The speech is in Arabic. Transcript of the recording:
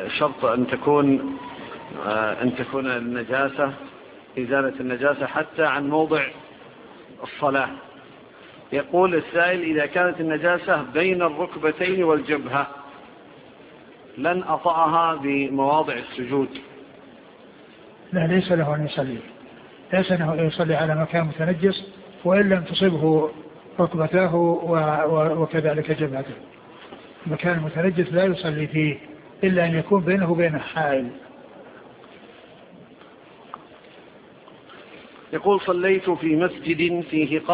شرط أن تكون النجاسة، إزالة النجاسة حتى عن موضع الصلاة. يقول السائل: إذا كانت النجاسة بين الركبتين والجبهة لن أطأها بمواضع السجود. لا، ليس له أن يصلي، ليس له أن يصلي على مكان متنجس وإن لم تصبه ركبته وكذلك جبهته. مكان متنجس لا يصلي فيه إلا أن يكون بينه وبين حائل. يقول: صليت في مسجد فيه